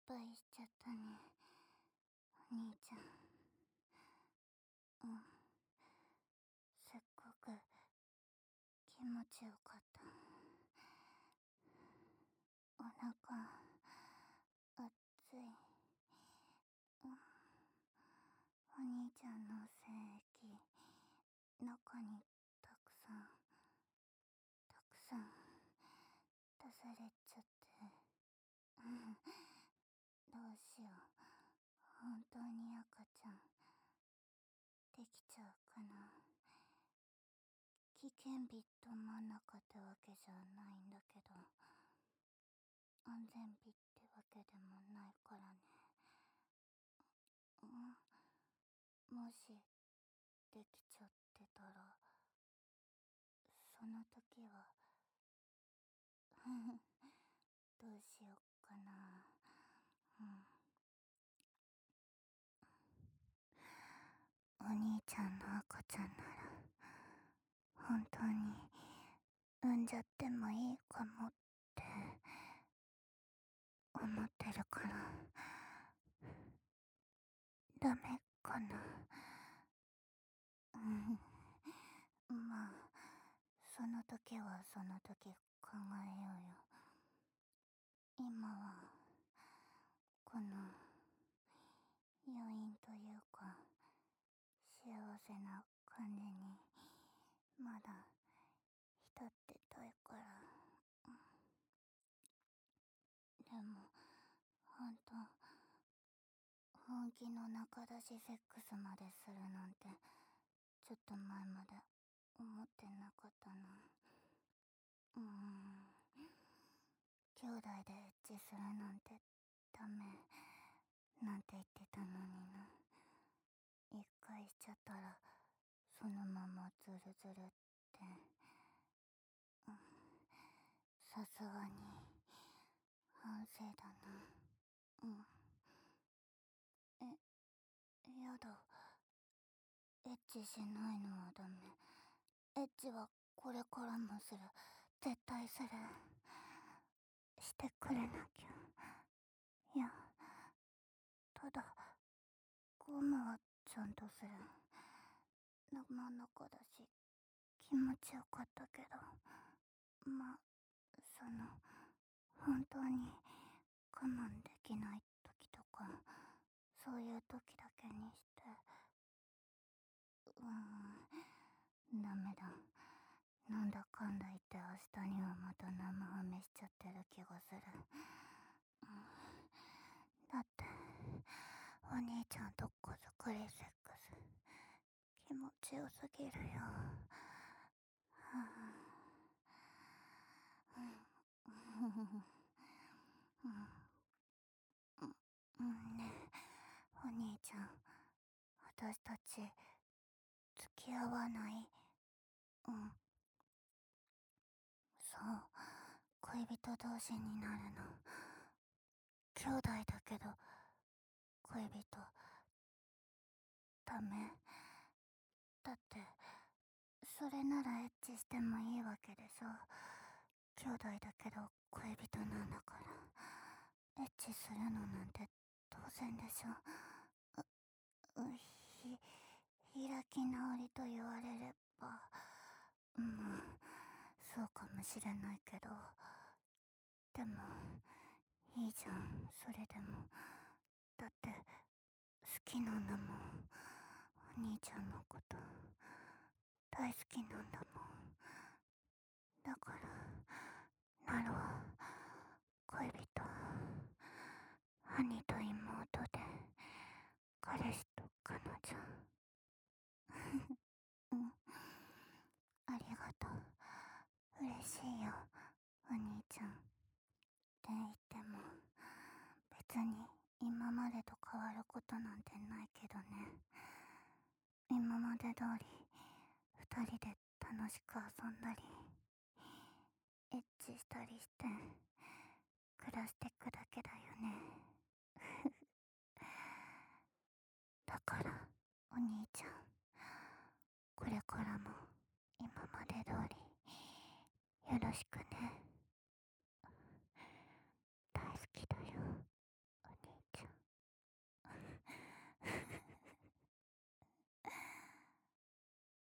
敗しちゃったね、お兄ちゃん。すっごく気持ちよかった。お腹熱い。お兄ちゃんの精液中にたくさん出されちゃって、どうしよう。本当に赤ちゃんできちゃうかな。危険日ど真ん中ってわけじゃないんだけど、安全日ってわけでもないからね。もしできちゃってたら、その時はどうしよっかな。お兄ちゃんの赤ちゃんなら本当に産んじゃってもいいかもって思ってるから、ダメかな。まあその時はその時考えようよ。今はこの余韻というか幸せな感じにまだ浸ってたいから。でもほんと本気の仲出しセックスまでするなんてちょっと前まで思ってなかったな。兄弟でエッチするなんてダメなんて言ってたのにな。一回しちゃったらそのままズルズルって。さすがに反省だな。やだ。エッチしないのはダメ。エッチはこれからもする。絶対する。してくれなきゃ。いや、ただゴムはちゃんとする。生の子だし気持ちよかったけど、まあ本当に我慢できない時とか、そういう時だけにして。ダメだ。なんだかんだ言って明日にはまた生ハメしちゃってる気がする。だってお兄ちゃんとこ作りセックス気持ちよすぎるよ。ねえお兄ちゃん、私たち付き合わない？そう、恋人同士になるの。兄弟だけど恋人ダメ？だってそれならエッチしてもいいわけでしょ。兄弟だけど恋人なんだから、エッチするのなんて当然でしょ。開き直りと言われれば、そうかもしれないけど、でもいいじゃん、それでも。だって好きなんだもん、お兄ちゃんのこと。大好きなんだもん。だからなるわ。恋人、兄と妹で彼氏と彼女。ありがとう。嬉しいよ、お兄ちゃん。って言っても別に今までと変わることなんてないけどね。今まで通り二人で楽しく遊んだりエッチしたりして暮らしてくだけだよね。だからお兄ちゃん、これからも今まで通りよろしくね。